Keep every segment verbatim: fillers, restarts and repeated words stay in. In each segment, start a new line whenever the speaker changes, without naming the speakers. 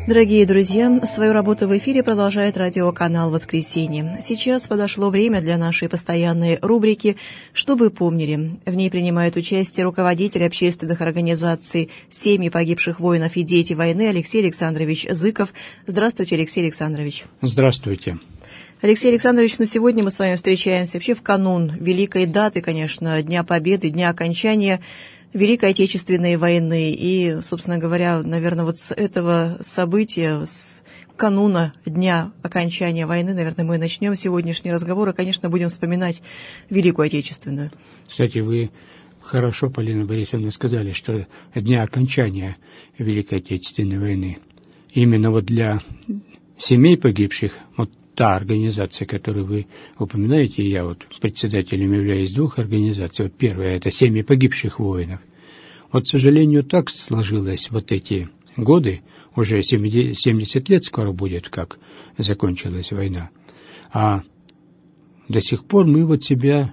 Дорогие друзья, свою работу в эфире продолжает радиоканал «Воскресенье». Сейчас подошло время для нашей постоянной рубрики «Что вы помнили?». В ней принимают участие руководитель общественных организаций «Семьи погибших воинов и дети войны» Алексей Александрович Зыков. Здравствуйте, Алексей Александрович.
Здравствуйте.
Алексей Александрович, ну сегодня мы с вами встречаемся вообще в канун великой даты, конечно, Дня Победы, Дня окончания Великой Отечественной войны. И, собственно говоря, наверное, вот с этого события, с кануна Дня окончания войны, наверное, мы начнем сегодняшний разговор и, конечно, будем вспоминать Великую Отечественную.
Кстати, вы хорошо, Полина Борисовна, сказали, что Дня окончания Великой Отечественной войны. Именно вот для семей погибших, вот та организация, которую вы упоминаете, и я вот председателем являюсь двух организаций. Вот первая – это семьи погибших воинов. Вот, к сожалению, так сложилось вот эти годы, уже семьдесят лет скоро будет, как закончилась война. А до сих пор мы вот себя,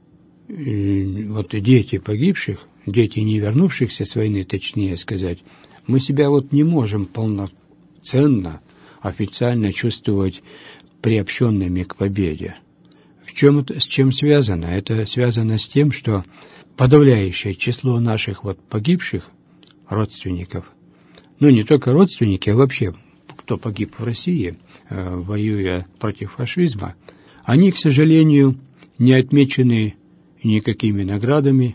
вот дети погибших, дети не вернувшихся с войны, точнее сказать, мы себя вот не можем полноценно, официально чувствовать приобщенными к победе. В чем это, с чем связано? Это связано с тем, что подавляющее число наших вот погибших родственников, ну не только родственники, а вообще кто погиб в России, э, воюя против фашизма, они, к сожалению, не отмечены никакими наградами,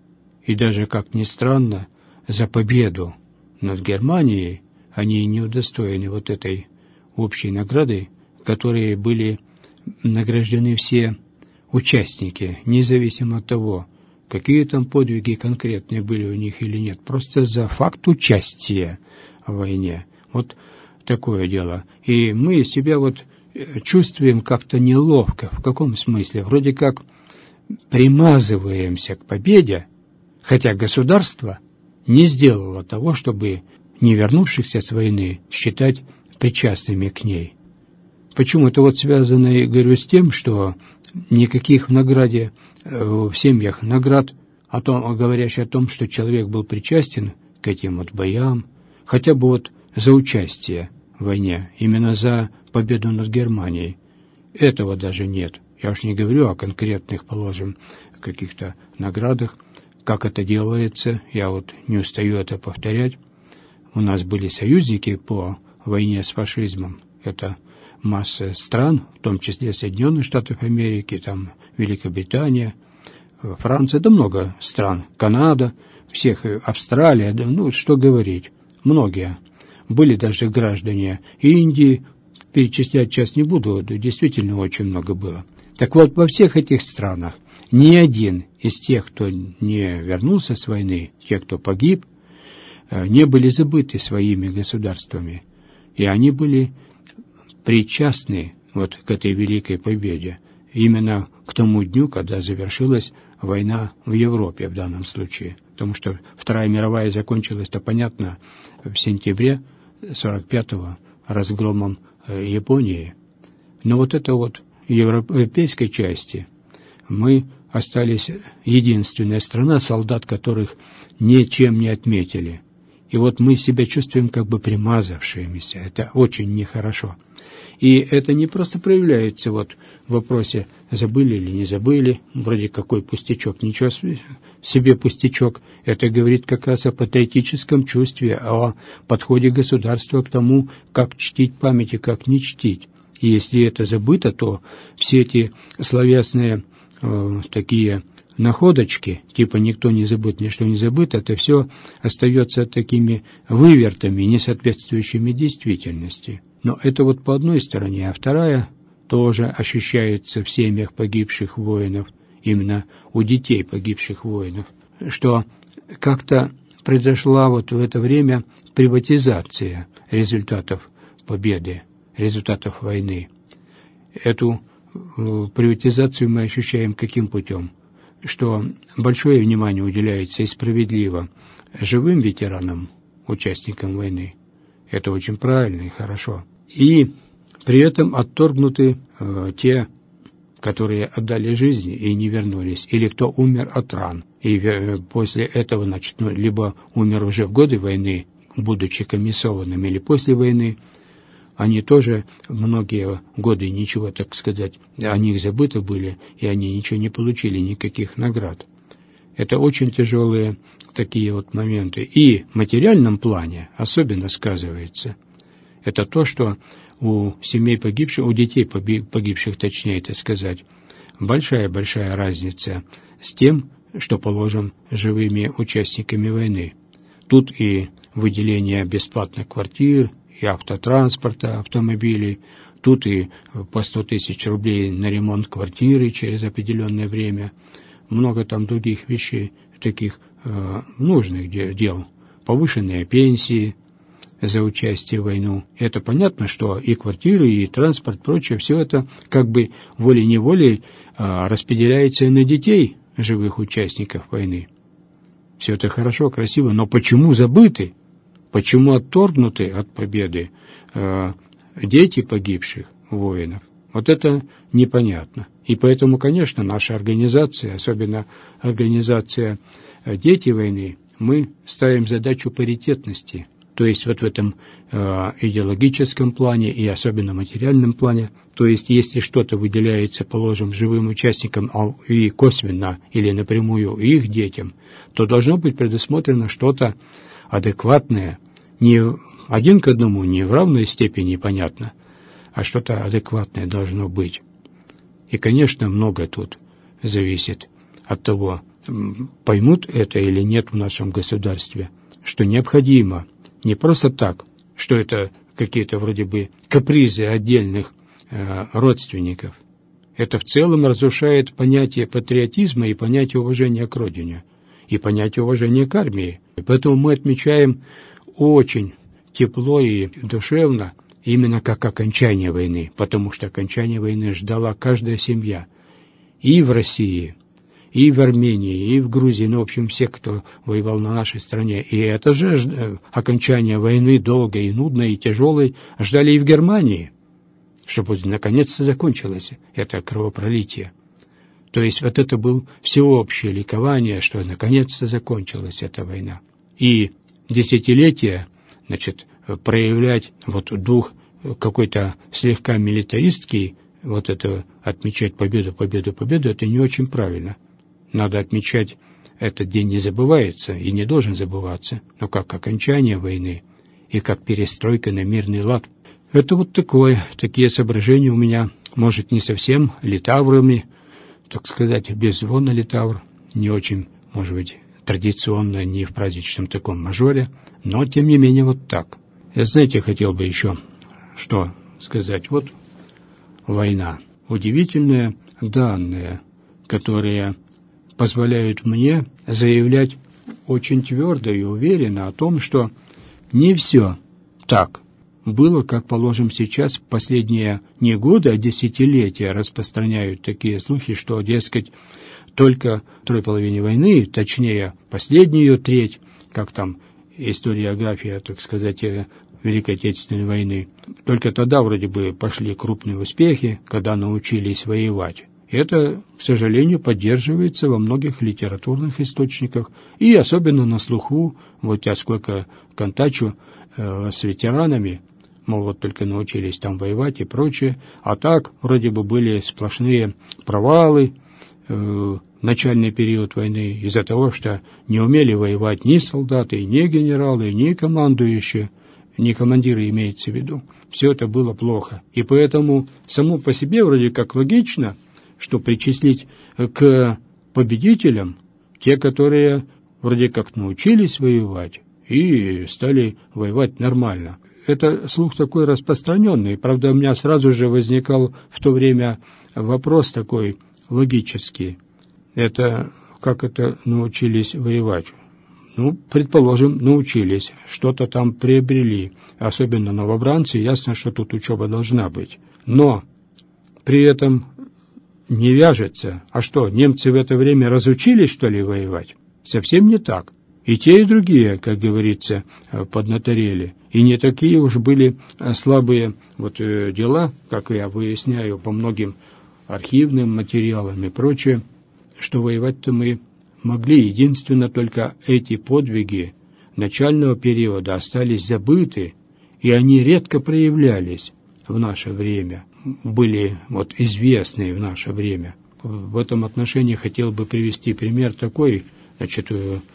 и даже, как ни странно, за победу над Германией они не удостоены вот этой общей награды, которые были награждены все участники, независимо от того, какие там подвиги конкретные были у них или нет, просто за факт участия в войне. Вот такое дело. И мы себя вот чувствуем как-то неловко. В каком смысле? Вроде как примазываемся к победе, хотя государство не сделало того, чтобы не вернувшихся с войны считать причастными к ней. Почему это вот связано, я говорю, с тем, что никаких в награде, в семьях наград, о том, говорящих о том, что человек был причастен к этим вот боям, хотя бы вот за участие в войне, именно за победу над Германией. Этого даже нет. Я уж не говорю о конкретных, положим, каких-то наградах. Как это делается, я вот не устаю это повторять. У нас были союзники по войне с фашизмом. Это масса стран, в том числе Соединенных Штатов Америки, там Великобритания, Франция, да много стран, Канада, всех, Австралия, да, ну, что говорить, многие. Были даже граждане Индии, перечислять сейчас не буду, действительно очень много было. Так вот, во всех этих странах ни один из тех, кто не вернулся с войны, тех, кто погиб, не были забыты своими государствами, и они были причастны вот к этой великой победе, именно к тому дню, когда завершилась война в Европе в данном случае. Потому что Вторая мировая закончилась-то, понятно, в сентябре сорок пятого разгромом Японии. Но вот это вот в европейской части мы остались единственная страна, солдат которых ничем не отметили. И вот мы себя чувствуем как бы примазавшимися. Это очень нехорошо. И это не просто проявляется вот в вопросе, забыли или не забыли, вроде какой пустячок, ничего себе пустячок. Это говорит как раз о патриотическом чувстве, о подходе государства к тому, как чтить память и как не чтить. И если это забыто, то все эти словесные э, такие находочки, типа «никто не забыт, ничто не забыто», это все остается такими вывертами, не соответствующими действительности. Но это вот по одной стороне, а вторая тоже ощущается в семьях погибших воинов, именно у детей погибших воинов, что как-то произошла вот в это время приватизация результатов победы, результатов войны. Эту приватизацию мы ощущаем каким путем? Что большое внимание уделяется и справедливо живым ветеранам, участникам войны. Это очень правильно и хорошо. И при этом отторгнуты э, те, которые отдали жизнь и не вернулись, или кто умер от ран. И э, после этого, значит, ну, либо умер уже в годы войны, будучи комиссованными или после войны, они тоже многие годы ничего, так сказать, о них забыты были, и они ничего не получили, никаких наград. Это очень тяжелые такие вот моменты. И в материальном плане особенно сказывается. Это то, что у семей погибших, у детей погибших, точнее это сказать, большая-большая разница с тем, что, положим, живыми участниками войны. Тут и выделение бесплатных квартир, и автотранспорта, автомобилей, тут и по сто тысяч рублей на ремонт квартиры через определенное время, много там других вещей, таких э, нужных дел, повышенные пенсии за участие в войну. Это понятно, что и квартиры, и транспорт, прочее, все это как бы волей-неволей э, распределяется и на детей живых участников войны. Все это хорошо, красиво, но почему забыты? Почему отторгнуты от победы э, дети погибших воинов? Вот это непонятно. И поэтому, конечно, наша организация, особенно организация «Дети войны», мы ставим задачу паритетности. То есть вот в этом э, идеологическом плане и особенно материальном плане. То есть если что-то выделяется, положим, живым участникам а, и косвенно или напрямую их детям, то должно быть предусмотрено что-то адекватное, не один к одному, не в равной степени, понятно, а что-то адекватное должно быть. И, конечно, многое тут зависит от того, поймут это или нет в нашем государстве, что необходимо не просто так, что это какие-то вроде бы капризы отдельных э, родственников. Это в целом разрушает понятие патриотизма и понятие уважения к родине, и понятие уважения к армии. И поэтому мы отмечаем очень тепло и душевно именно как окончание войны, потому что окончание войны ждала каждая семья и в России, и в Армении, и в Грузии, ну, в общем, все, кто воевал на нашей стране. И это же окончание войны долгой и нудной, и тяжелой ждали и в Германии, чтобы наконец-то закончилось это кровопролитие. То есть вот это было всеобщее ликование, что наконец-то закончилась эта война. И десятилетия, значит, проявлять вот дух какой-то слегка милитаристский, вот это отмечать победу, победу, победу, это не очень правильно. Надо отмечать, этот день не забывается и не должен забываться, но как окончание войны и как перестройка на мирный лад. Это вот такое, такие соображения у меня, может, не совсем литаврами, так сказать, без звона литавр, не очень, может быть, традиционно, не в праздничном таком мажоре, но, тем не менее, вот так. Я, знаете, хотел бы еще что сказать. Вот война. Удивительные данные, которые позволяют мне заявлять очень твердо и уверенно о том, что не все так было, как, положим, сейчас в последние не годы, а десятилетия распространяют такие слухи, что, дескать, только в второй половине войны, точнее, последнюю ее треть, как там историография, так сказать, Великой Отечественной войны, только тогда вроде бы пошли крупные успехи, когда научились воевать. Это, к сожалению, поддерживается во многих литературных источниках, и особенно на слуху, вот я сколько контачу э, с ветеранами, мол, вот только научились там воевать и прочее, а так вроде бы были сплошные провалы, э, начальный период войны из-за того, что не умели воевать ни солдаты, ни генералы, ни командующие, ни командиры имеется в виду. Все это было плохо. И поэтому само по себе вроде как логично, что причислить к победителям те, которые вроде как научились воевать и стали воевать нормально. Это слух такой распространенный. Правда, у меня сразу же возникал в то время вопрос такой логический. Это как это научились воевать? Ну, предположим, научились, что-то там приобрели. Особенно новобранцы, ясно, что тут учеба должна быть. Но при этом не вяжется. А что, немцы в это время разучились, что ли, воевать? Совсем не так. И те, и другие, как говорится, поднаторели. И не такие уж были слабые вот дела, как я выясняю по многим архивным материалам и прочее, что воевать-то мы могли. Единственно, только эти подвиги начального периода остались забыты, и они редко проявлялись в наше время, были вот известны в наше время. В этом отношении хотел бы привести пример такой. Значит,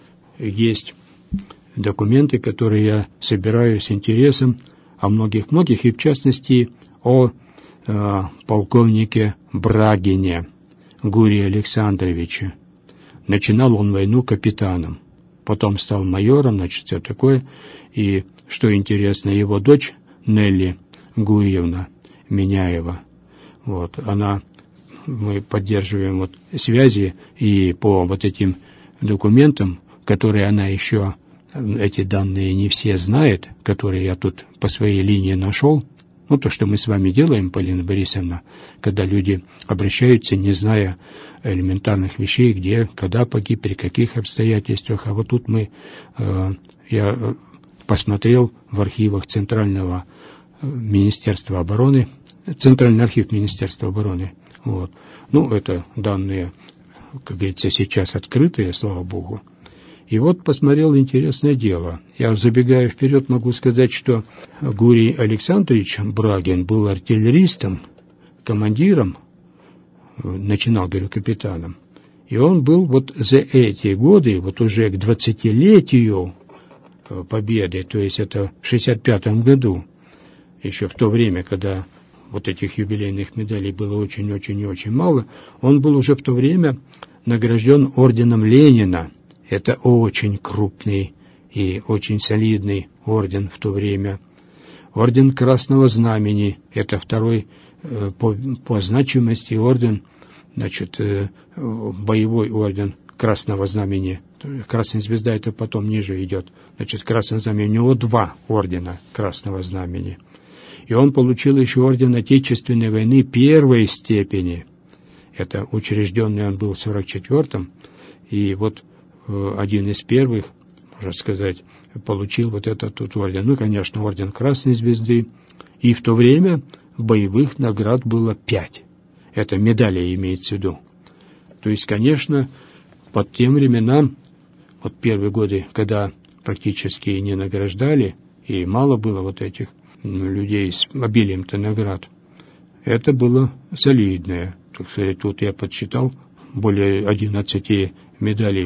есть документы, которые я собираю с интересом о многих-многих, и в частности о э, полковнике Брагине Гурии Александровиче. Начинал он войну капитаном, потом стал майором, значит, все такое. И, что интересно, его дочь Нелли Гурьевна Миняева, вот, она, мы поддерживаем вот связи, и по вот этим документам, которые она еще, эти данные не все знает, которые я тут по своей линии нашел, ну, то, что мы с вами делаем, Полина Борисовна, когда люди обращаются, не зная элементарных вещей, где, когда погиб, при каких обстоятельствах. А вот тут мы, э, я посмотрел в архивах Центрального Министерства обороны, Центральный архив Министерства обороны. Вот. Ну, это данные, как говорится, сейчас открытые, слава богу. И вот посмотрел интересное дело. Я, забегая вперед, могу сказать, что Гурий Александрович Брагин был артиллеристом, командиром, начинал, говорю, капитаном. И он был вот за эти годы, вот уже к двадцатилетию победы, то есть это в шестьдесят пятом году, еще в то время, когда вот этих юбилейных медалей было очень-очень и очень мало, он был уже в то время награжден орденом Ленина. Это очень крупный и очень солидный орден в то время. Орден Красного Знамени, это второй э, по, по значимости орден, значит, э, боевой орден Красного Знамени. Красная Звезда это потом ниже идет. Значит, Красное Знамя, у него два ордена Красного Знамени. И он получил еще орден Отечественной войны первой степени. Это учрежденный он был в сорок четвёртом. И вот один из первых, можно сказать, получил вот этот тут орден. Ну, конечно, орден Красной Звезды. И в то время боевых наград было пять. Это медали имеется в виду. То есть, конечно, под тем временам, вот первые годы, когда практически не награждали, и мало было вот этих ну, людей с обилием-то наград, это было солидное. Так сказать, тут я подсчитал более одиннадцати медалей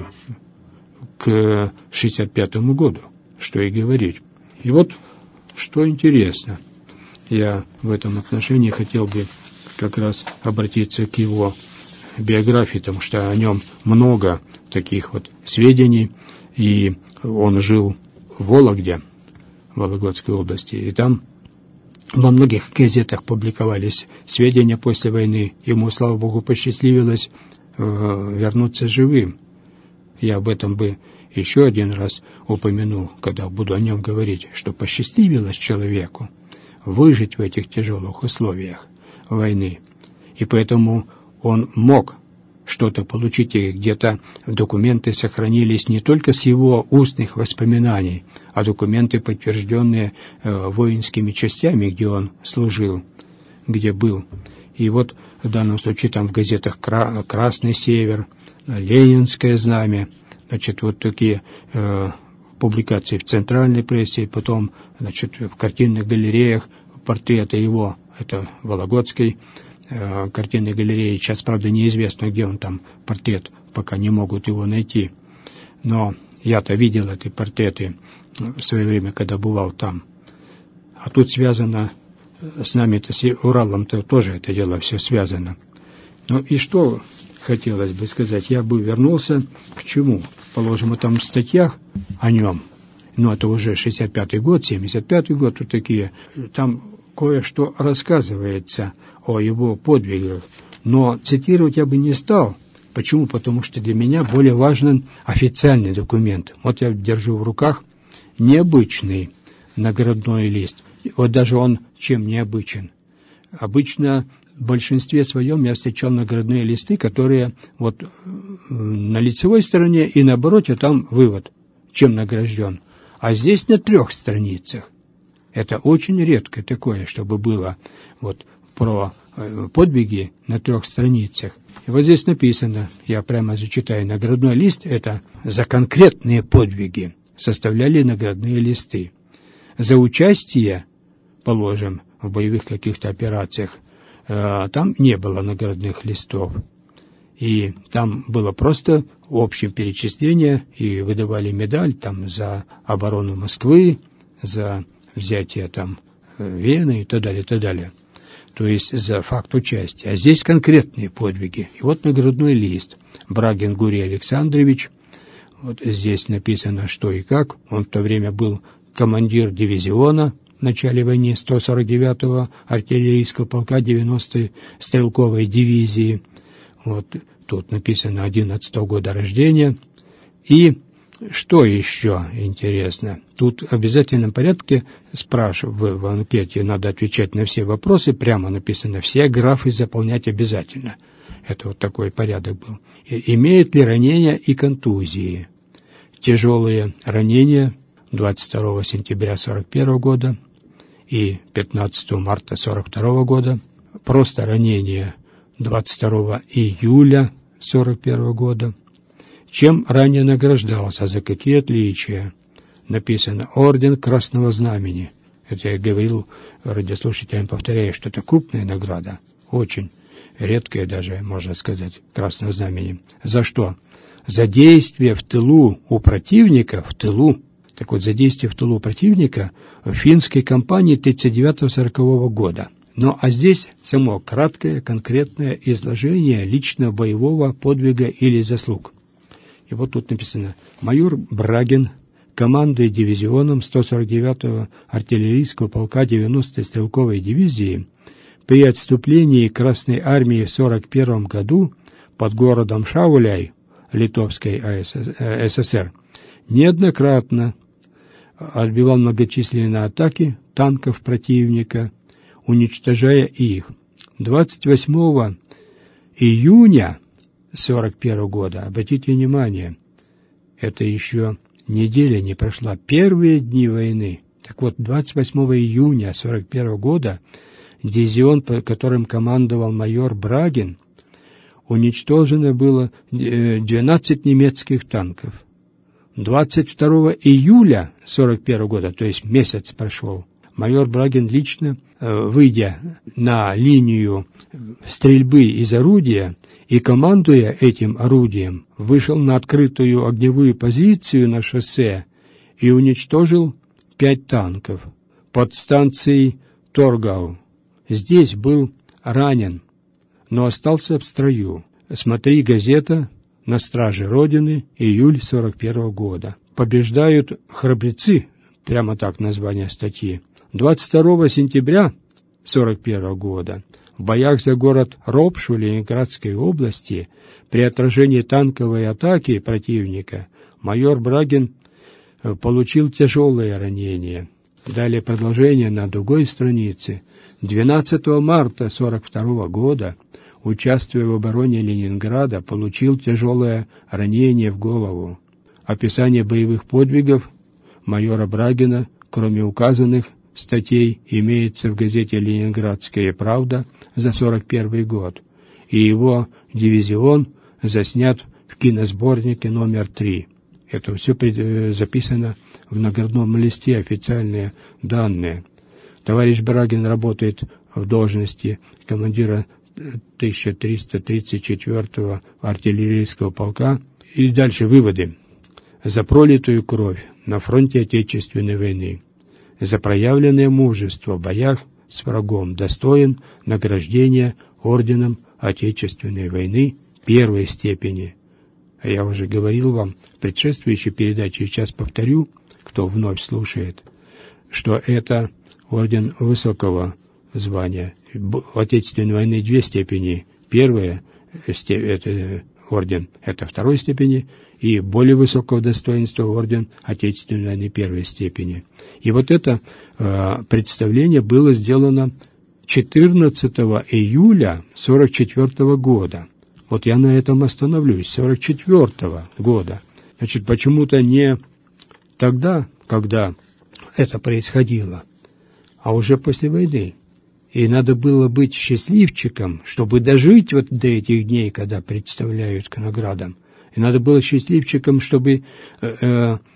к шестьдесят пятому году, что и говорить. И вот, что интересно, я в этом отношении хотел бы как раз обратиться к его биографии, потому что о нем много таких вот сведений, и он жил в Вологде, в Вологодской области, и там во многих газетах публиковались сведения после войны. Ему, слава богу, посчастливилось э, вернуться живым. Я об этом бы еще один раз упомянул, когда буду о нем говорить, что посчастливилось человеку выжить в этих тяжелых условиях войны. И поэтому он мог что-то получить, и где-то документы сохранились не только с его устных воспоминаний, а документы, подтвержденные э, воинскими частями, где он служил, где был. И вот в данном случае там в газетах Кра- «Красный Север», «Ленинское знамя», значит, вот такие э, публикации в центральной прессе, потом, значит, в картинных галереях портреты его, это Вологодской э, картинной галереи. Сейчас, правда, неизвестно, где он там портрет, пока не могут его найти. Но я-то видел эти портреты в свое время, когда бывал там. А тут связано с нами-то, с Уралом-то тоже это дело все связано. Ну и что хотелось бы сказать, я бы вернулся к чему? Положим, там в статьях о нем, ну это уже шестьдесят пятый год, семьдесят пятый год, вот такие, там кое-что рассказывается о его подвигах, но цитировать я бы не стал. Почему? Потому что для меня более важен официальный документ. Вот я держу в руках необычный наградной лист. Вот даже он чем необычен. Обычно в большинстве своем я встречал наградные листы, которые вот на лицевой стороне и на обороте там вывод, чем награжден. А здесь на трех страницах. Это очень редко такое, чтобы было вот про подвиги на трех страницах. И вот здесь написано, я прямо зачитаю, наградной лист – это за конкретные подвиги, составляли наградные листы. За участие, положим, в боевых каких-то операциях, э, там не было наградных листов. И там было просто общее перечисление, и выдавали медаль там за оборону Москвы, за взятие там Вены и так далее, и так далее. То есть за факт участия. А здесь конкретные подвиги. И вот наградной лист. Брагин Гурий Александрович. Вот здесь написано, что и как. Он в то время был командир дивизиона в начале войны сто сорок девятого артиллерийского полка девяностой стрелковой дивизии. Вот тут написано одиннадцатого года рождения. И что еще интересно? Тут в обязательном порядке спрашиваю, в анкете надо отвечать на все вопросы, прямо написано, все графы заполнять обязательно. Это вот такой порядок был. И, имеет ли ранения и контузии? Тяжелые ранения двадцать второго сентября сорок первого года и пятнадцатого марта сорок второго года. Просто ранения двадцать второго июля сорок первого года. Чем ранее награждался, за какие отличия? Написано «Орден Красного Знамени». Это я говорил радиослушателям, повторяю, что это крупная награда, очень редкая даже, можно сказать, Красного Знамени. За что? За действие в тылу у противника, в тылу, так вот, за действие в тылу противника в финской кампании тридцать девятого сорокового года. Ну, а здесь само краткое, конкретное изложение личного боевого подвига или заслуг. И вот тут написано «Майор Брагин, командуя дивизионом сто сорок девятого артиллерийского полка девяностой стрелковой дивизии, при отступлении Красной армии в сорок первом году под городом Шауляй Литовской ССР неоднократно отбивал многочисленные атаки танков противника, уничтожая их. двадцать восьмого июня сорок первого года, обратите внимание, это еще неделя не прошла, первые дни войны. Так вот, двадцать восьмого июня сорок первого года дивизион, которым командовал майор Брагин, уничтожено было двенадцать немецких танков. двадцать второго июля сорок первого года, то есть месяц прошел, майор Брагин лично, выйдя на линию стрельбы из орудия и командуя этим орудием, вышел на открытую огневую позицию на шоссе и уничтожил пять танков под станцией Торгау. Здесь был ранен, но остался в строю. Смотри, газета «На страже Родины», июль сорок первого года. Побеждают храбрецы, прямо так название статьи. двадцать второго сентября сорок первого года в боях за город Ропшу Ленинградской области при отражении танковой атаки противника майор Брагин получил тяжелое ранение. Далее продолжение на другой странице. двенадцатого марта сорок второго года, участвуя в обороне Ленинграда, получил тяжелое ранение в голову. Описание боевых подвигов майора Брагина, кроме указанных статей, имеется в газете «Ленинградская правда» за сорок первый год, и его дивизион заснят в киносборнике номер три. Это все записано в наградном листе, официальные данные. Товарищ Брагин работает в должности командира тысяча триста тридцать четвёртого артиллерийского полка. И дальше выводы. За пролитую кровь на фронте Отечественной войны, за проявленное мужество в боях с врагом достоин награждения орденом Отечественной войны первой степени. А я уже говорил вам в предшествующей передаче, сейчас повторю, кто вновь слушает, что это орден высокого звания. В Отечественной войны две степени. Первая это орден это второй степени, и более высокого достоинства орден Отечественной войны первой степени. И вот это э, представление было сделано четырнадцатого июля сорок четвёртого года. Вот я на этом остановлюсь, сорок четвёртого года. Значит, почему-то не тогда, когда это происходило, а уже после войны. И надо было быть счастливчиком, чтобы дожить вот до этих дней, когда представляют к наградам. И надо было счастливчиком, чтобы э,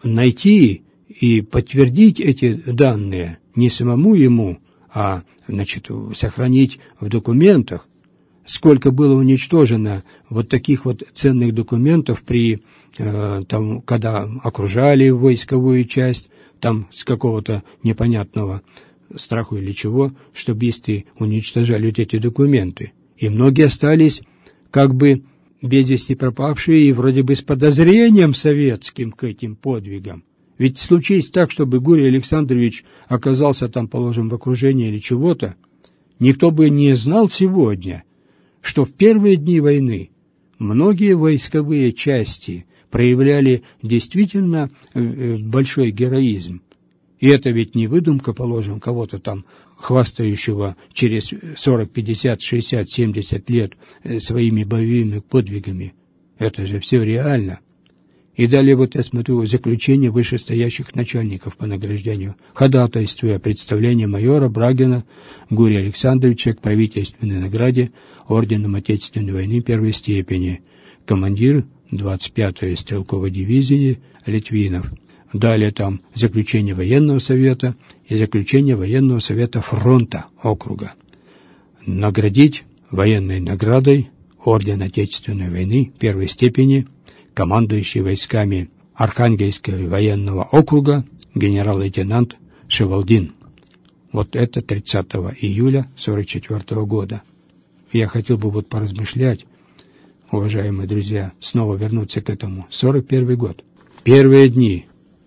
найти и подтвердить эти данные не самому ему, а, значит, сохранить в документах, сколько было уничтожено вот таких вот ценных документов при, э, там, когда окружали войсковую часть, там с какого-то непонятного страху или чего, штабисты уничтожали вот эти документы. И многие остались как бы без вести пропавшие и вроде бы с подозрением советским к этим подвигам. Ведь случись так, чтобы Гурий Александрович оказался там, положим, в окружении или чего-то, никто бы не знал сегодня, что в первые дни войны многие войсковые части проявляли действительно большой героизм. И это ведь не выдумка, положим, кого-то там, хвастающего через сорок, пятьдесят, шестьдесят, семьдесят лет своими боевыми подвигами. Это же все реально. И далее вот я смотрю заключение вышестоящих начальников по награждению, ходатайствуя представление майора Брагина Гурия Александровича к правительственной награде орденом Отечественной войны первой степени, командир двадцать пятой стрелковой дивизии Литвинов. Далее там заключение военного совета и заключение военного совета фронта округа. Наградить военной наградой орден Отечественной войны первой степени командующий войсками Архангельского военного округа генерал-лейтенант Шевалдин. Вот это тридцатого июля сорок четвёртого года. Я хотел бы вот поразмышлять, уважаемые друзья, снова вернуться к этому. сорок первый год. Первые дни.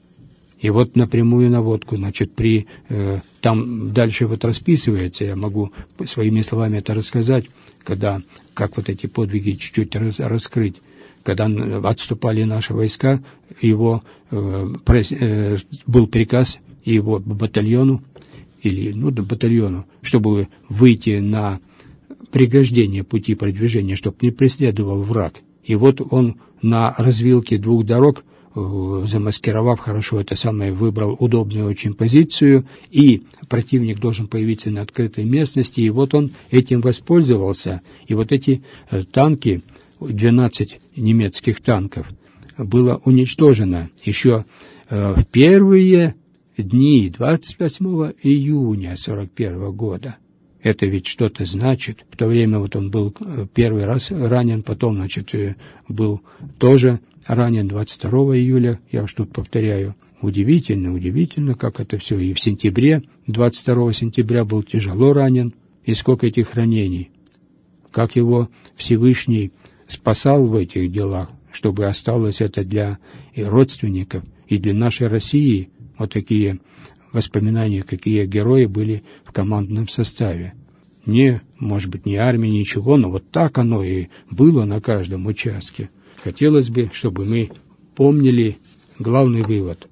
И вот напрямую наводку, значит, при, э, там дальше вот расписывается, я могу своими словами это рассказать, когда, как вот эти подвиги чуть-чуть раз, раскрыть. Когда отступали наши войска, его э, пресс, э, был приказ его батальону, или, ну, да, батальону, чтобы выйти на преграждение пути продвижения, чтобы не преследовал враг. И вот он на развилке двух дорог, э, замаскировав хорошо это самое, выбрал удобную очень позицию, и противник должен появиться на открытой местности, и вот он этим воспользовался. И вот эти э, танки, двенадцать немецких танков, было уничтожено еще э, в первые дни двадцать восьмого июня сорок первого года. Это ведь что-то значит. В то время вот он был первый раз ранен, потом, значит, был тоже ранен двадцать второго июля, я уж тут повторяю. Удивительно, удивительно, как это все. И в сентябре, двадцать второго сентября был тяжело ранен. И сколько этих ранений. Как его Всевышний спасал в этих делах, чтобы осталось это для и родственников, и для нашей России. Вот такие воспоминания, какие герои были в командном составе. Не, может быть, не армия, ничего, но вот так оно и было на каждом участке. Хотелось бы, чтобы мы помнили главный вывод.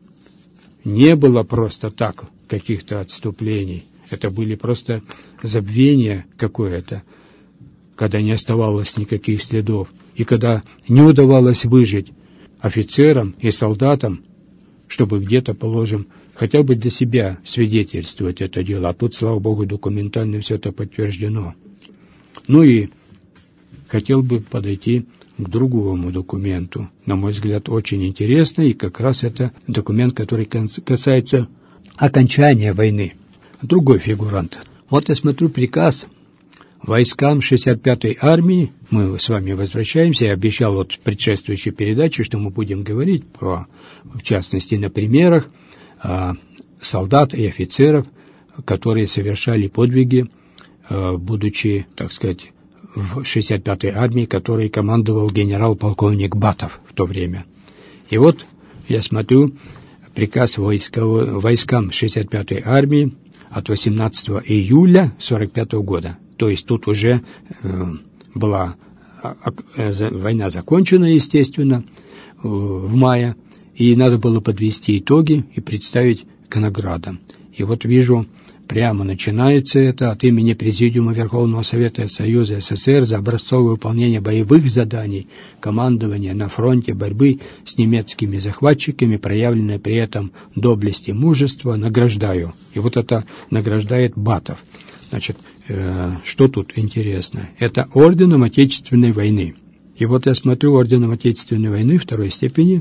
Не было просто так каких-то отступлений. Это были просто забвения какое-то, когда не оставалось никаких следов, и когда не удавалось выжить офицерам и солдатам, чтобы где-то, положим, хотя бы для себя свидетельствовать это дело. А тут, слава Богу, документально все это подтверждено. Ну и хотел бы подойти к другому документу. На мой взгляд, очень интересный, и как раз это документ, который касается окончания войны. Другой фигурант. Вот я смотрю приказ войскам шестьдесят пятой армии. Мы с вами возвращаемся. Я обещал вот в предшествующей передаче, что мы будем говорить про, в частности, на примерах а, солдат и офицеров, которые совершали подвиги, а, будучи, так сказать, в шестьдесят пятой армии, которой командовал генерал-полковник Батов в то время. И вот я смотрю приказ войсковой, войскам шестьдесят пятой армии от восемнадцатого июля сорок пятого года. То есть тут уже э, была э, война закончена, естественно, э, в мае, и надо было подвести итоги и представить к наградам. И вот вижу, прямо начинается это от имени Президиума Верховного Совета Союза СССР за образцовое выполнение боевых заданий командования на фронте борьбы с немецкими захватчиками, проявленное при этом доблесть и мужество, награждаю. И вот это награждает Батов. Значит, э, что тут интересно? Это орденом Отечественной войны. И вот я смотрю, орденом Отечественной войны второй степени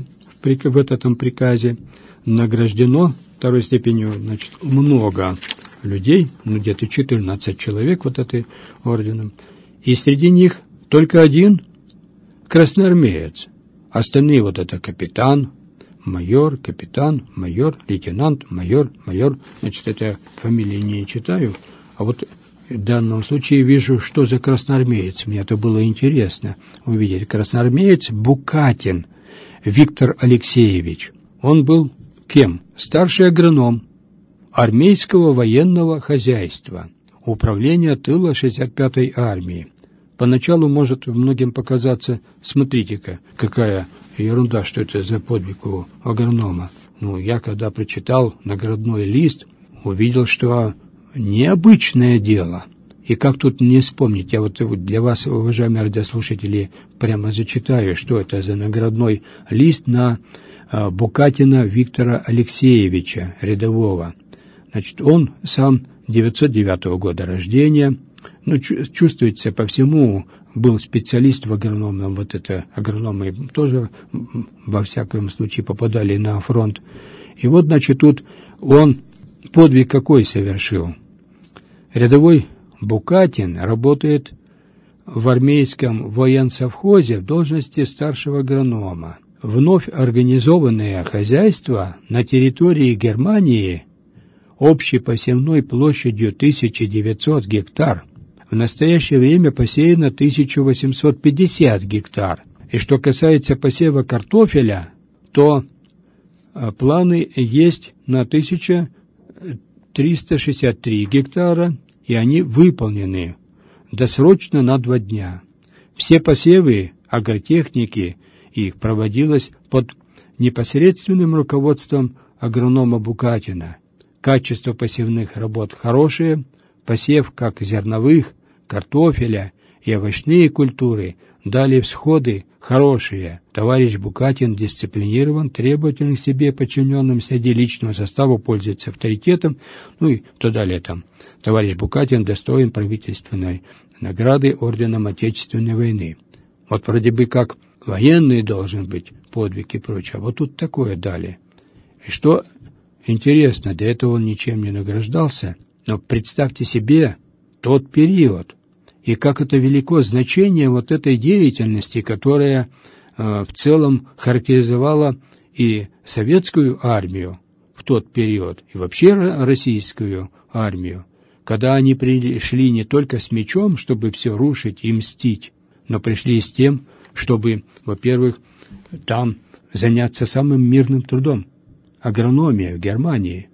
в этом приказе награждено второй степенью, значит, много людей, ну, где-то четырнадцать человек вот этой орденом, и среди них только один красноармеец. Остальные вот это капитан, майор, капитан, майор, лейтенант, майор, майор. Значит, это фамилии не читаю, а вот в данном случае вижу, что за красноармеец. Мне это было интересно увидеть. Красноармеец Букатин Виктор Алексеевич. Он был кем? Старший агроном армейского военного хозяйства, управления тыла шестьдесят пятой армии. Поначалу может многим показаться, смотрите-ка, какая ерунда, что это за подвиг у агронома. Ну, я когда прочитал наградной лист, увидел, что необычное дело. И как тут не вспомнить, я вот для вас, уважаемые радиослушатели, прямо зачитаю, что это за наградной лист на а, Букатина Виктора Алексеевича, рядового. Значит, он сам девятьсот девятого года рождения, ну, чувствуется по всему, был специалист в агрономном, вот это агрономы тоже во всяком случае попадали на фронт. И вот, значит, тут он подвиг какой совершил? Рядовой Букатин работает в армейском военсовхозе в должности старшего агронома. Вновь организованное хозяйство на территории Германии общей посевной площадью тысяча девятьсот гектар. В настоящее время посеяно тысяча восемьсот пятьдесят гектар. И что касается посева картофеля, то планы есть на тысяча триста шестьдесят три гектара, и они выполнены досрочно на два дня. Все посевы агротехники, их проводилось под непосредственным руководством агронома Букатина. Качество посевных работ хорошее, посев как зерновых, картофеля и овощные культуры дали всходы хорошие. Товарищ Букатин дисциплинирован, требователен к себе, подчиненным среди личного состава, пользуется авторитетом, ну и то далее там. Товарищ Букатин достоин правительственной награды орденом Отечественной войны. Вот вроде бы как военный должен быть подвиг и прочее, а вот тут такое дали. И что интересно, до этого он ничем не награждался, но представьте себе тот период, и как это велико значение вот этой деятельности, которая э, в целом характеризовала и советскую армию в тот период, и вообще российскую армию, когда они пришли не только с мечом, чтобы все рушить и мстить, но пришли с тем, чтобы, во-первых, там заняться самым мирным трудом, агрономия в Германии.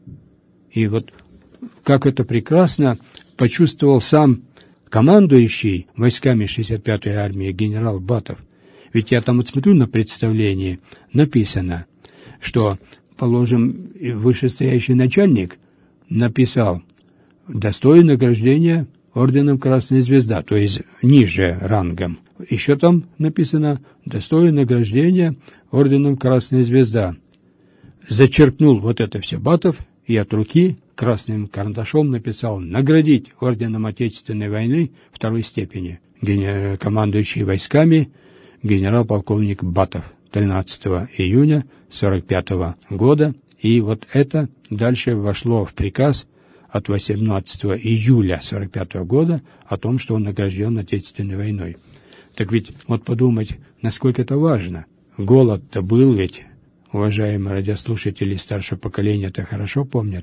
И вот как это прекрасно почувствовал сам командующий войсками шестьдесят пятой армии генерал Батов. Ведь я там вот смотрю на представлении, написано, что, положим, вышестоящий начальник написал «достоин награждения орденом Красная Звезда», то есть ниже рангом. Еще там написано «достоин награждения орденом Красная Звезда». Зачеркнул вот это все Батов и от руки красным карандашом написал «наградить орденом Отечественной войны второй степени». Командующий войсками генерал-полковник Батов тринадцатого июня сорок пятого года. И вот это дальше вошло в приказ от восемнадцатого июля сорок пятого года о том, что он награжден Отечественной войной. Так ведь вот подумать, насколько это важно. Голод-то был ведь, уважаемые радиослушатели старшего поколения это хорошо помнят.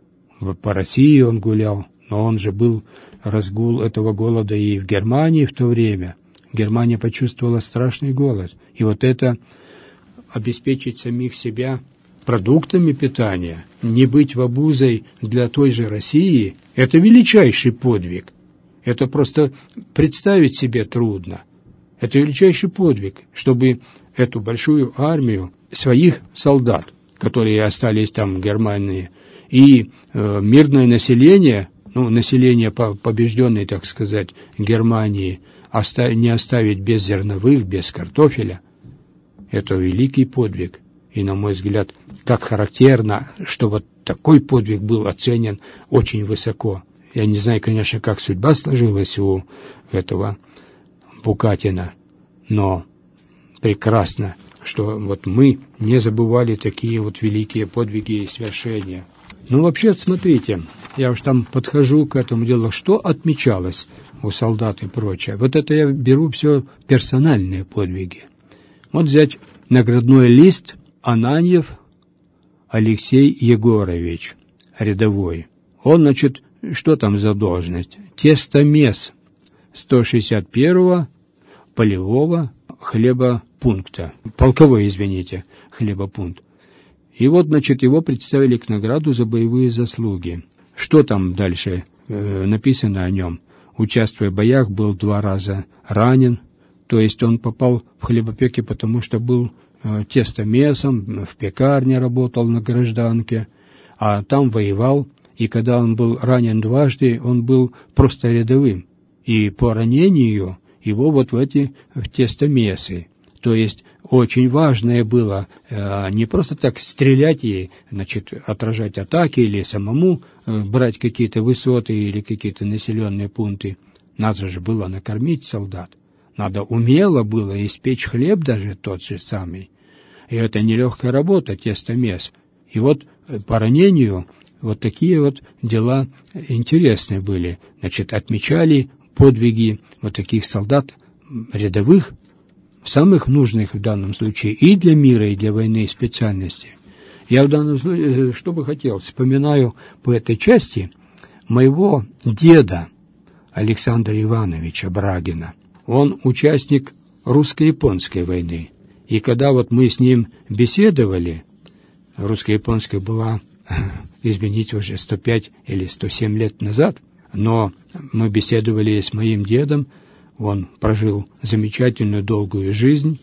По России он гулял, но он же был разгул этого голода и в Германии в то время. Германия почувствовала страшный голод. И вот это обеспечить самих себя продуктами питания, не быть обузой для той же России, это величайший подвиг. Это просто представить себе трудно. Это величайший подвиг, чтобы эту большую армию своих солдат, которые остались там в Германии, и э, мирное население, ну, население побежденной, так сказать, Германии, оста- не оставить без зерновых, без картофеля, это великий подвиг. И, на мой взгляд, как характерно, что вот такой подвиг был оценен очень высоко. Я не знаю, конечно, как судьба сложилась у этого Букатина, но прекрасно, что вот мы не забывали такие вот великие подвиги и свершения. Ну, вообще, смотрите, я уж там подхожу к этому делу, что отмечалось у солдат и прочее. Вот это я беру все персональные подвиги. Вот взять наградной лист Ананьев Алексей Егорович, рядовой. Он, значит, что там за должность? Тестомес сто шестьдесят первого полевого хлебопункта. Полковой, извините, хлебопункт. И вот, значит, его представили к награду за боевые заслуги. Что там дальше э, написано о нем? Участвуя в боях, был два раза ранен. То есть он попал в хлебопеки, потому что был э, тестомесом, в пекарне работал на гражданке, а там воевал. И когда он был ранен дважды, он был просто рядовым. И по ранению его вот в эти в тестомесы. То есть очень важное было э, не просто так стрелять и, значит, отражать атаки или самому э, брать какие-то высоты или какие-то населенные пункты. Надо же было накормить солдат. Надо умело было испечь хлеб даже тот же самый. И это нелегкая работа, тестомес. И вот э, по ранению вот такие вот дела интересные были. Значит, отмечали подвиги вот таких солдат рядовых, самых нужных в данном случае и для мира, и для войны специальности. Я в данном случае, что бы хотел, вспоминаю по этой части моего деда Александра Ивановича Брагина. Он участник русско-японской войны. И когда вот мы с ним беседовали, русско-японская была, извините, уже сто пять или сто семь лет назад, но мы беседовали с моим дедом. Он прожил замечательную долгую жизнь,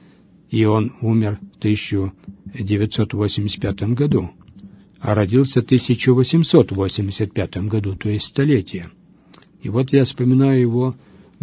и он умер в тысяча девятьсот восемьдесят пятом году, а родился в тысяча восемьсот восемьдесят пятом году, то есть столетие. И вот я вспоминаю его,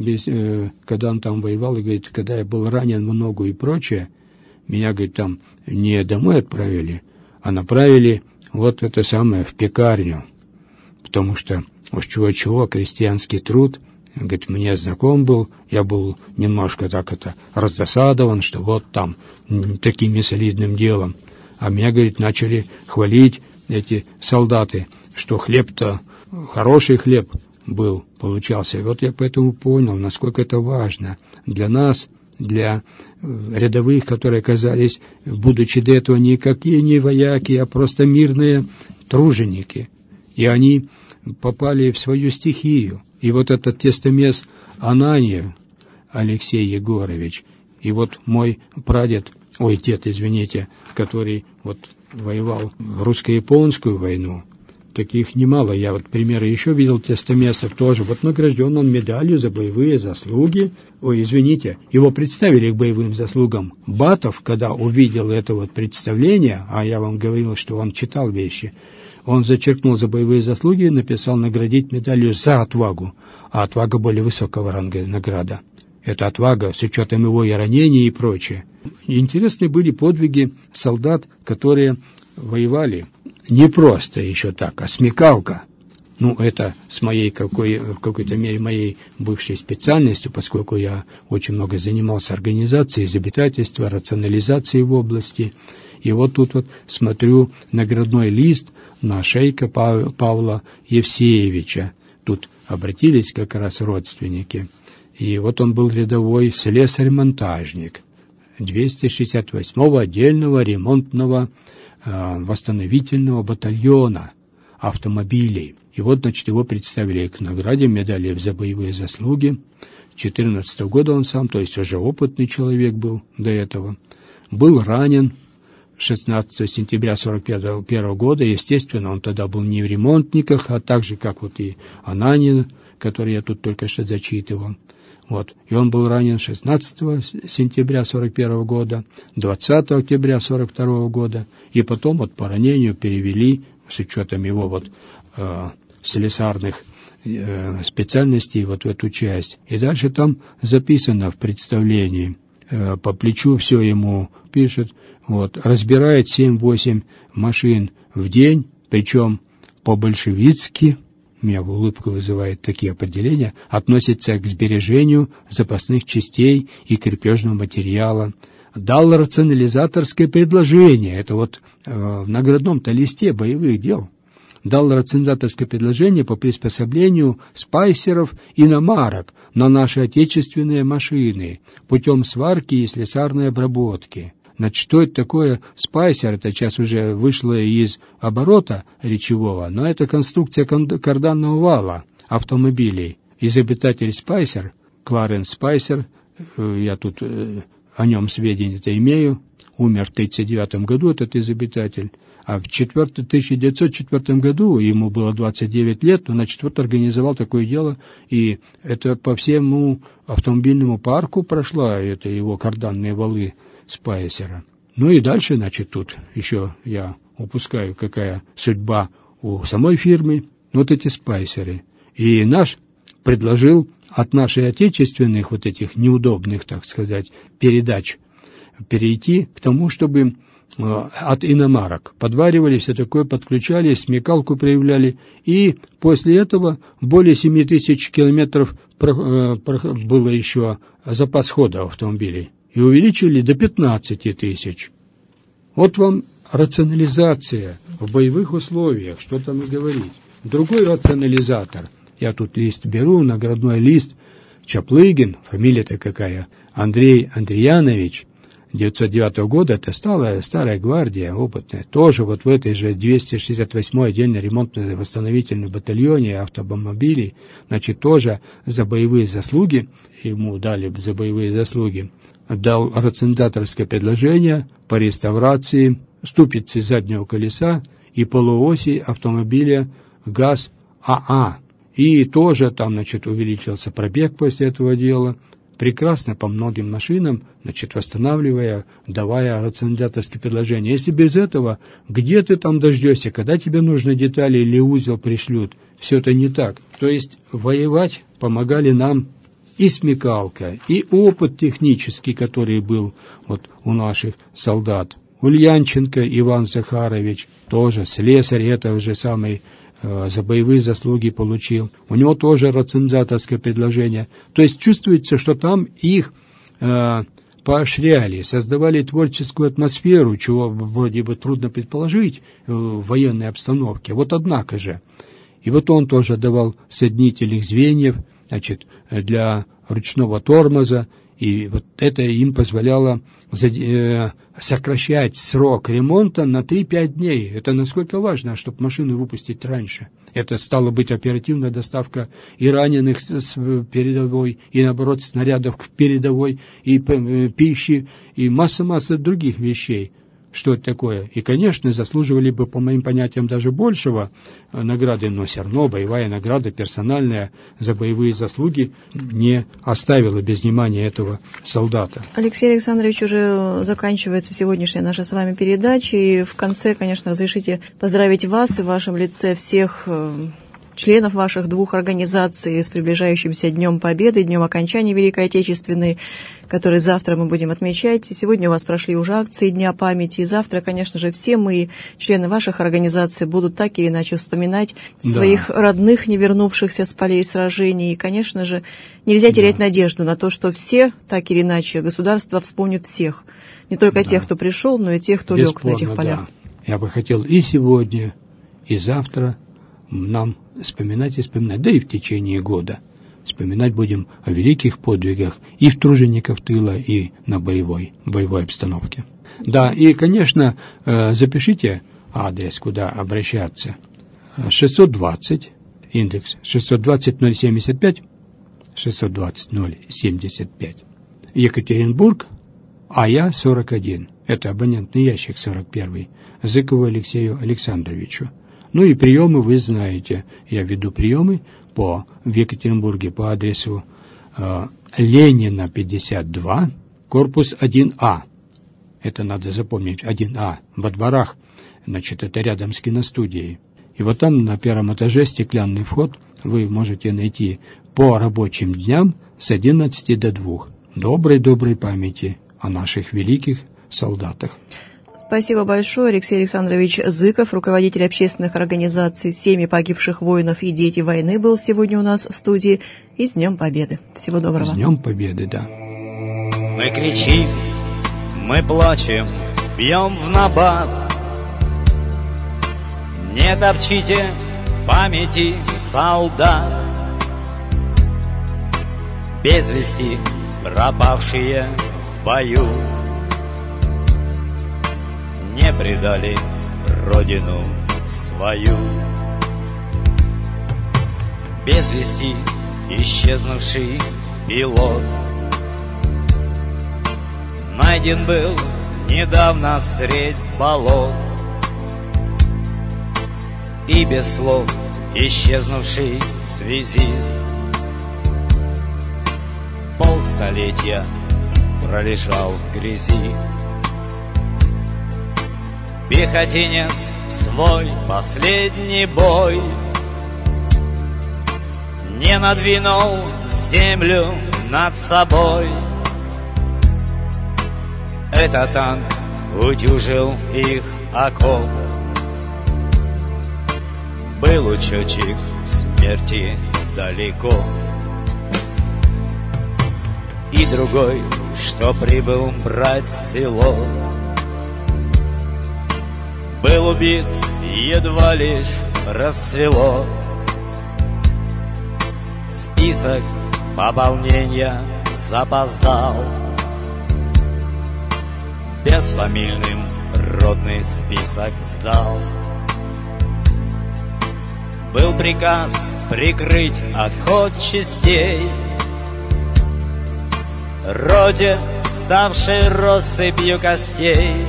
когда он там воевал, и говорит, когда я был ранен в ногу и прочее, меня, говорит, там не домой отправили, а направили вот это самое в пекарню, потому что уж чего-чего, крестьянский труд, говорит, мне знаком был, я был немножко так это раздосадован, что вот там таким солидным делом. А меня, говорит, начали хвалить эти солдаты, что хлеб-то, хороший хлеб был, получался. И вот я поэтому понял, насколько это важно для нас, для рядовых, которые оказались, будучи до этого никакие не вояки, а просто мирные труженики. И они попали в свою стихию. И вот этот тестомес Ананьев Алексей Егорович, и вот мой прадед, ой, дед, извините, который вот воевал в русско-японскую войну, таких немало. Я вот примеры еще видел тестомесов тоже. Вот награжден он медалью за боевые заслуги. Ой, извините, его представили к боевым заслугам. Батов, когда увидел это вот представление, а я вам говорил, что он читал вещи, он зачеркнул за боевые заслуги и написал наградить медалью за отвагу. А отвага более высокого ранга награда. Это отвага с учетом его и ранений и прочее. Интересные были подвиги солдат, которые воевали не просто еще так, а смекалка. Ну, это с моей какой, в какой-то мере моей бывшей специальностью, поскольку я очень много занимался организацией изобретательства, рационализацией в области. И вот тут вот смотрю наградной лист на Шейка Павла Евсеевича. Тут обратились как раз родственники. И вот он был рядовой слесарь-монтажник двести шестьдесят восьмого отдельного ремонтного э, восстановительного батальона автомобилей. И вот, значит, его представили к награде медали за боевые заслуги. две тысячи четырнадцатого года он сам, то есть уже опытный человек был до этого, был ранен шестнадцатого сентября сорок первого года. Естественно, он тогда был не в ремонтниках, а так же, как вот и Ананин, который я тут только что зачитывал. Вот. И он был ранен шестнадцатого сентября сорок первого года, двадцатого октября сорок второго года, и потом вот по ранению перевели, с учетом его вот э, слесарных э, специальностей, вот в эту часть. И дальше там записано в представлении, э, по плечу все ему пишет, вот, разбирает семь-восемь машин в день, причем по-большевицки, меня в улыбку вызывает такие определения, относится к сбережению запасных частей и крепежного материала, дал рационализаторское предложение. Это вот э, в наградном-то листе боевых дел. Дал рационализаторское предложение по приспособлению спайсеров и иномарок на наши отечественные машины путем сварки и слесарной обработки. Значит, что это такое спайсер? Это сейчас уже вышло из оборота речевого, но это конструкция карданного вала автомобилей. Изобретатель спайсер, Кларенс Спайсер, я тут о нем сведения-то имею, умер в тысяча девятьсот тридцать девятом году этот изобретатель. А в тысяча девятьсот четвёртом году, ему было двадцать девять лет, он, значит, вот организовал такое дело, и это по всему автомобильному парку прошло, это его карданные валы Спайсера. Ну и дальше, значит, тут еще я упускаю, какая судьба у самой фирмы, вот эти спайсеры. И наш предложил от наших отечественных вот этих неудобных, так сказать, передач перейти к тому, чтобы от иномарок подваривали, все такое, подключали, смекалку проявляли, и после этого более семи тысяч километров было еще запас хода автомобилей, и увеличили до пятнадцати тысяч. Вот вам рационализация в боевых условиях, что там и говорить. Другой рационализатор, я тут лист беру, наградной лист, Чаплыгин, фамилия-то какая, Андрей Андреянович, девятьсот девятого года, это старая, старая гвардия, опытная, тоже вот в этой же двести шестьдесят восьмой отдельно ремонтно-восстановительной батальоне автомобилей, значит, тоже за боевые заслуги, ему дали за боевые заслуги, дал рационализаторское предложение по реставрации ступицы заднего колеса и полуоси автомобиля ГАЗ-АА. И тоже там, значит, увеличился пробег после этого дела, прекрасно по многим машинам, значит, восстанавливая, давая рационализаторские предложения. Если без этого, где ты там дождешься, когда тебе нужны детали или узел пришлют, все это не так. То есть воевать помогали нам и смекалка, и опыт технический, который был вот у наших солдат. Ульянченко Иван Захарович, тоже слесарь, это уже самый э, за боевые заслуги получил. У него тоже рационализаторское предложение. То есть чувствуется, что там их э, поощряли, создавали творческую атмосферу, чего вроде бы трудно предположить э, в военной обстановке. Вот однако же. И вот он тоже давал соединитель их звеньев, значит, для ручного тормоза, и вот это им позволяло сокращать срок ремонта на три-пять дней. Это насколько важно, чтобы машину выпустить раньше. Это стало быть оперативная доставка и раненых с передовой, и наоборот снарядов к передовой, и пищи, и масса-масса других вещей. Что это такое? И, конечно, заслуживали бы, по моим понятиям, даже большего награды, но все равно боевая награда персональная за боевые заслуги не оставила без внимания этого солдата.
Алексей Александрович, уже заканчивается сегодняшняя наша с вами передача, и в конце, конечно, разрешите поздравить вас и в вашем лице всех членов ваших двух организаций с приближающимся Днем Победы, Днем окончания Великой Отечественной, который завтра мы будем отмечать. Сегодня у вас прошли уже акции Дня памяти, и завтра, конечно же, все мы, члены ваших организаций, будут так или иначе вспоминать да. своих родных, не вернувшихся с полей сражений. И, конечно же, нельзя терять да. надежду на то, что все, так или иначе, государство вспомнит всех. Не только да. тех, кто пришел, но и тех, кто
Бесспорно,
лег на этих полях.
Да. Я бы хотел и сегодня, и завтра нам вспоминать и вспоминать, да и в течение года. Вспоминать будем о великих подвигах и в тружеников тыла, и на боевой, боевой обстановке. Да, и, конечно, запишите адрес, куда обращаться. шестьсот двадцать, индекс шестьсот двадцать ноль семьдесят пять, шестьсот двадцать ноль семьдесят пять. Екатеринбург, а я сорок один. Это абонентный ящик сорок первый. Зыкову Алексею Александровичу. Ну и приемы вы знаете. Я веду приемы по, в Екатеринбурге по адресу э, Ленина пятьдесят два, корпус один А. Это надо запомнить, один А. Во дворах, значит, это рядом с киностудией. И вот там на первом этаже стеклянный вход вы можете найти по рабочим дням с одиннадцати до двух. Доброй-доброй памяти о наших великих солдатах.
Спасибо большое. Алексей Александрович Зыков, руководитель общественных организаций «Семьи погибших воинов и дети войны», был сегодня у нас в студии. И с Днем Победы. Всего доброго.
С Днем Победы, да.
Мы кричим, мы плачем, бьем в набат. Не топчите памяти солдат, без вести пропавшие в бою, не предали родину свою. Без вести исчезнувший пилот найден был недавно средь болот. И без слов исчезнувший связист полстолетия пролежал в грязи. Пехотинец в свой последний бой не надвинул землю над собой. Этот танк утюжил их окоп. Был учетчик смерти далеко. И другой, что прибыл брать село, был убит, едва лишь рассвело. Список пополнения запоздал, безфамильным ротный список сдал. Был приказ прикрыть отход частей роте, ставшей россыпью костей.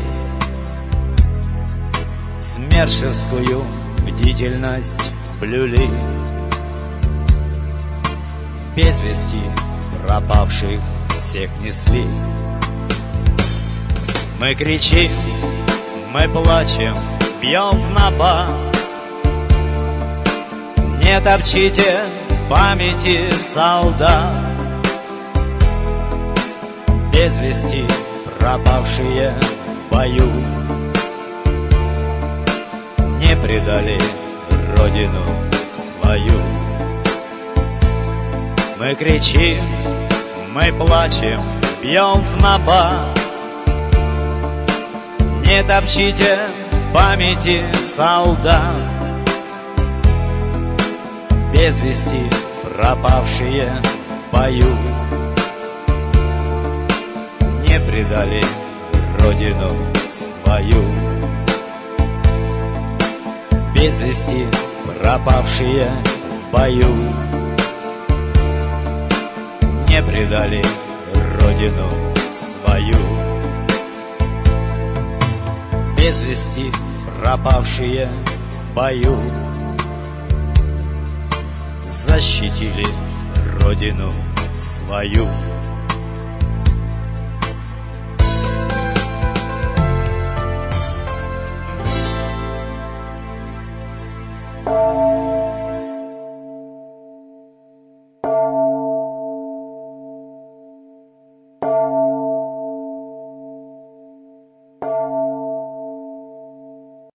Смершевскую бдительность блюли, в без вести пропавших всех несли. Мы кричим, мы плачем, бьем в набат. Не топчите памяти солдат, без вести пропавшие в бою, не предали родину свою. Мы кричим, мы плачем, бьем в набат. Не топчите памяти солдат, без вести пропавшие в бою, не предали родину свою. Без вести пропавшие в бою, не предали родину свою. Без вести пропавшие в бою защитили родину свою.